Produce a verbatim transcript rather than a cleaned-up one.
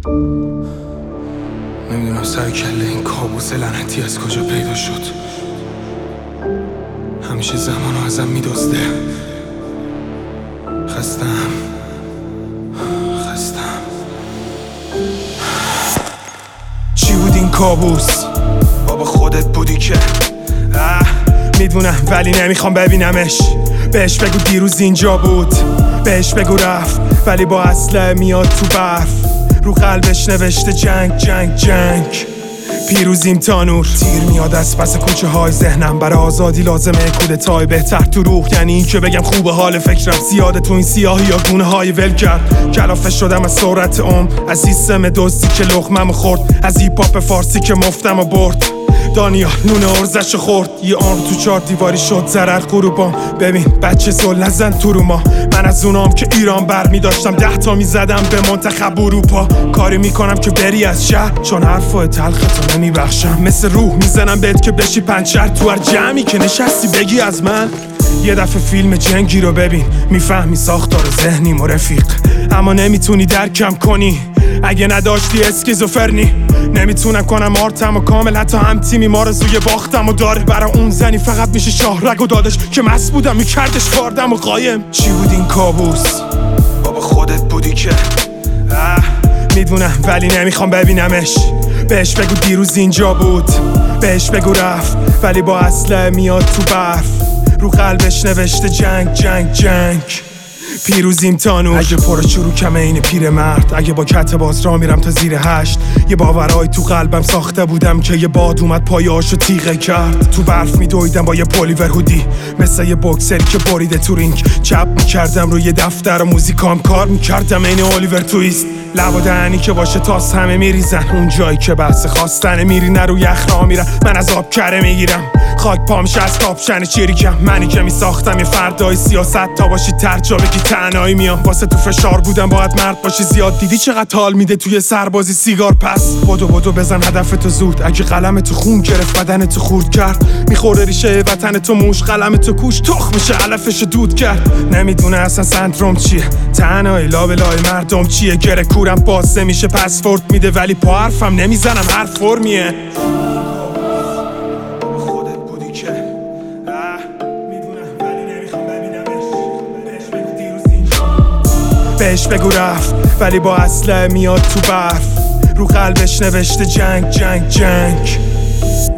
نمیدونم سر کله این کابوس لعنتی از کجا پیدا شد. همیشه زمانو ازم میدزده. خستم خستم چی بود این کابوس؟ بابا خودت بودی که میدونم ولی نمیخوام ببینمش. بهش بگو دیروز اینجا بود، بهش بگو رفت ولی با اسلحه میاد تو برف. رو قلبش نوشته جنگ جنگ جنگ. پیروزیم تا نور. تیر میاد از پس کوچه های ذهنم. برای آزادی لازمه کودتای بهتر تو روح. یعنی این که بگم خوب حال فکرم زیاده تو این سیاهی یا گونه های ول کرد. کلافه شدم از سرعت عمر، از سیستم دزدی که لقمه‌مو خورد، از هیپ هاپ فارسی که مفتمو برد. دانیال نون ارزش خورد، یه عمر تو چهار دیواری شد ضرر غروبام. ببین بچه زل نزن تو رو ما. من از اونام که ایران بر می داشتم ده تا می زدم به منتخب اروپا. کاری میکنم که بری از شهر، چون حرفای تلختو نمی بخشم. مثل روح میزنم بهت که بشی پنچر تو هر جمعی که نشستی بگی از من. یه دفعه فیلم جنگی رو ببین، میفهمی ساختار ذهنیم و رفیق. اما نمیتونی درکم کنی اگه نداشتی اسکیزوفرنی. نمیتونم کنم آرتم و کامل، حتی هم تیمی مارزوی باختم و داره. برا اون زنی فقط میشه شاه رگ و دادش که مست بودم میکردش کاردم و قایم. چی بود این کابوس؟ بابا خودت بودی که میدونم ولی نمیخوام ببینمش. بهش بگو دیروز اینجا بود، بهش بگو رفت ولی با اسلحه میاد تو برف. رو قلبش نوشته جنگ جنگ جنگ. پیروزیم تا نور. اگه پر چروکم این پیر مرد، اگه با کت باز را میرم تا زیر هشت. یه باورای تو قلبم ساخته بودم که یه باد اومد پایه‌اشو تیغه کرد. تو برف میدویدم با یه پلیور هودی، مثل یه بوکسری که بریده تو رینگ. چپ میکردم روی دفتر و موزیکام کار میکردم این الیور تویست. لب و دهنی که باشه تاس همه میریزن. اون جایی که بحث خواستن میری نرو یخ را میرن. من از آب کره میگیرم، خاک پامش از کاپشن چیریکم. منی که میساختم یه فردای سیاست تا باشی ترجا بگی تنهایی میام. واسه تو فشار بودم باید مرد باشی زیاد. دیدی چقدر حال میده توی سربازی سیگار. پس بدو بدو بزن هدفتو زود. اگه قلم تو خون گرفت بدن تو خورد کرد، میخوره ریشه وطن تو موش. قلم تو کوش تخ میشه علفشو دود کرد. نمیدونه اصلا سندروم چیه، تنهایی لابلای مردم چیه. گره کورم باز نمیشه پسورد میده ولی پا حرفم نمیزنم هر فرمیه. بهش بگو رفت ولی با اسلحه میاد تو برف. رو قلبش نوشته جنگ جنگ جنگ.